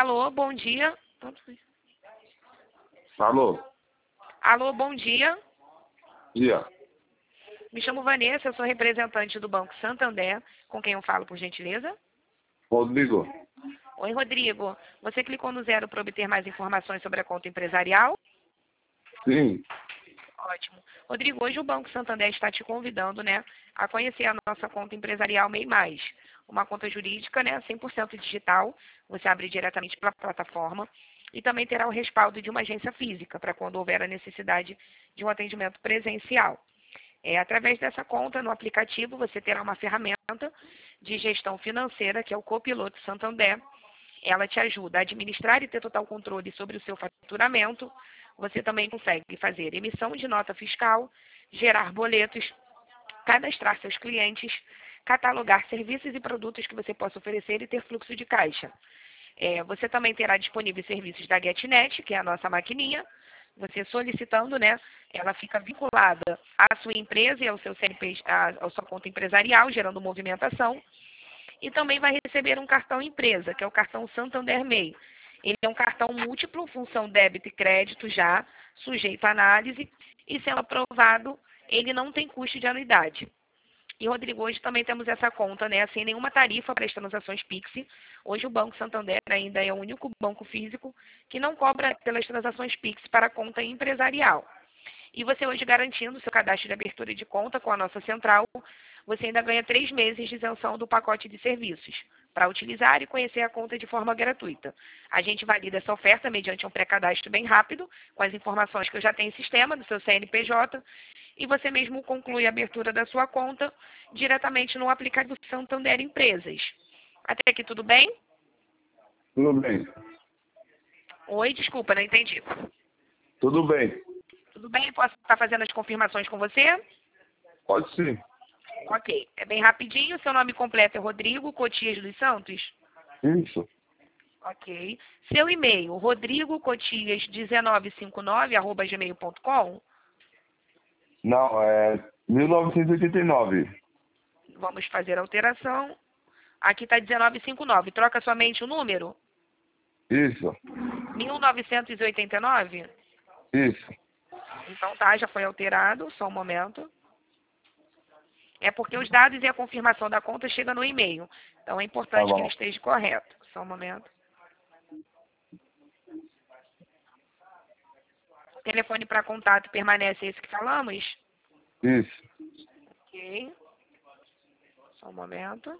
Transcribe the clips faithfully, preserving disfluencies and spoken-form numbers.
Alô, bom dia. Alô? Alô, bom dia. Dia. Me chamo Vanessa, eu sou representante do Banco Santander, com quem eu falo, por gentileza. Rodrigo. Oi, Rodrigo. Você clicou no zero para obter mais informações sobre a conta empresarial? Sim. Ótimo. Rodrigo, hoje o Banco Santander está te convidando, né, a conhecer a nossa conta empresarial MEI Mais. Uma conta jurídica, né, cem por cento digital, você abre diretamente pela plataforma e também terá o respaldo de uma agência física, para quando houver a necessidade de um atendimento presencial. É, através dessa conta, no aplicativo, você terá uma ferramenta de gestão financeira, que é o Copiloto Santander. Ela te ajuda a administrar e ter total controle sobre o seu faturamento. Você também consegue fazer emissão de nota fiscal, gerar boletos, cadastrar seus clientes, catalogar serviços e produtos que você possa oferecer e ter fluxo de caixa. É, você também terá disponíveis serviços da GetNet, que é a nossa maquininha. Você solicitando, né, ela fica vinculada à sua empresa e ao seu C N P, à, à sua conta empresarial, gerando movimentação. E também vai receber um cartão empresa, que é o cartão Santander MEI. Ele é um cartão múltiplo, função débito e crédito já, sujeito à análise, e sendo aprovado, ele não tem custo de anuidade. E, Rodrigo, hoje também temos essa conta, né, sem nenhuma tarifa para as transações Pix. Hoje o Banco Santander ainda é o único banco físico que não cobra pelas transações Pix para a conta empresarial. E você hoje garantindo seu cadastro de abertura de conta com a nossa central, você ainda ganha três meses de isenção do pacote de serviços para utilizar e conhecer a conta de forma gratuita. A gente valida essa oferta mediante um pré-cadastro bem rápido, com as informações que eu já tenho em sistema do seu C N P J, e você mesmo conclui a abertura da sua conta diretamente no aplicativo Santander Empresas. Até aqui tudo bem? Tudo bem. Oi, desculpa, não entendi. Tudo bem. Tudo bem? Posso estar fazendo as confirmações com você? Pode sim. Ok. É bem rapidinho. Seu nome completo é Rodrigo Cotias dos Santos? Isso. Ok. Seu e-mail, rodrigocotias um nove cinco nove arroba gmail ponto com? Não, é mil novecentos e oitenta e nove. Vamos fazer a alteração. Aqui está dezenove cinquenta e nove. Troca somente o número? Isso. mil novecentos e oitenta e nove? Isso. Então tá, já foi alterado. Só um momento. É porque os dados e a confirmação da conta chegam no e-mail. Então é Tá importante que ele bom. esteja correto. Só um momento. O telefone para contato permanece esse que falamos? Isso. Ok. Só um momento.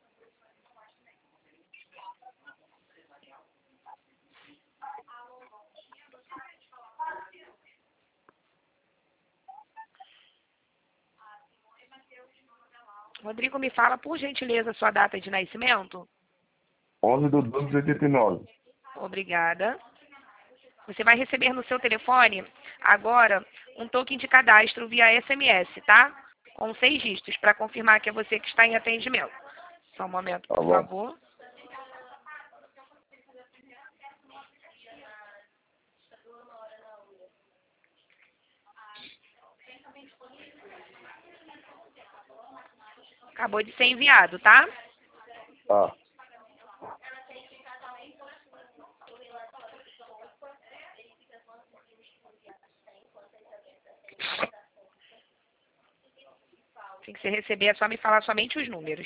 Rodrigo, me fala, por gentileza, sua data de nascimento? onze do doze de oitenta e nove. Obrigada. Você vai receber no seu telefone, agora, um token de cadastro via S M S, tá? Com seis dígitos, para confirmar que é você que está em atendimento. Só um momento, Tá por bom. favor. Acabou de ser enviado, tá? Tá. Assim que você receber, é só me falar somente os números.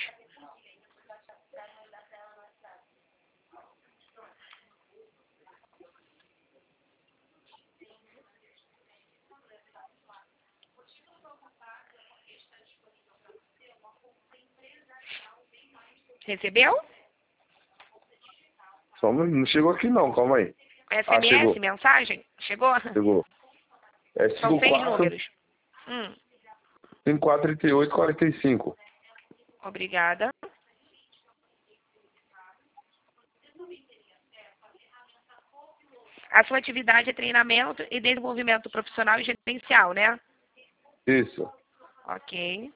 Recebeu? Só um minuto. Não chegou aqui não, calma aí. S Ah, M S, chegou. mensagem? Chegou? Chegou. É São seis cinquenta e quatro, números. Hum, cinquenta e quatro, trinta e oito, quarenta e cinco. obrigada. A sua atividade é treinamento e desenvolvimento profissional e gerencial, né? Isso. Ok.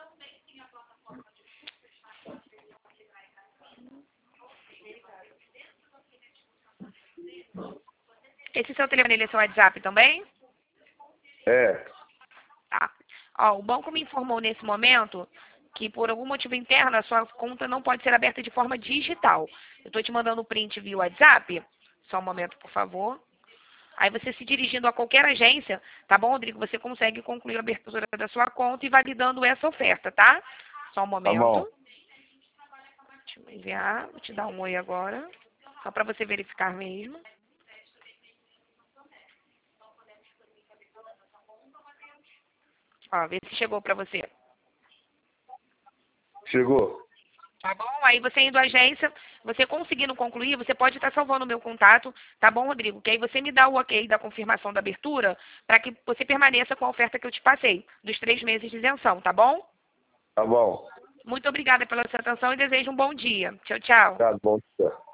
Esse seu telefone, ele é seu WhatsApp também? É. Tá. Ó, o banco me informou nesse momento que por algum motivo interno a sua conta não pode ser aberta de forma digital. Eu estou te mandando o print via WhatsApp. Só um momento, por favor. Aí você se dirigindo a qualquer agência, tá bom, Rodrigo? Você consegue concluir a abertura da sua conta e validando essa oferta, tá? Só um Tá momento. bom. Deixa eu enviar, vou te dar um oi agora. Só para você verificar mesmo. Ó, vê se chegou para você. Chegou. Tá bom? Aí você indo à agência, você conseguindo concluir, você pode estar salvando o meu contato, tá bom, Rodrigo? Que aí você me dá o ok da confirmação da abertura para que você permaneça com a oferta que eu te passei, dos três meses de isenção, tá bom? Tá bom. Muito obrigada pela sua atenção e desejo um bom dia. Tchau, tchau. Tá bom.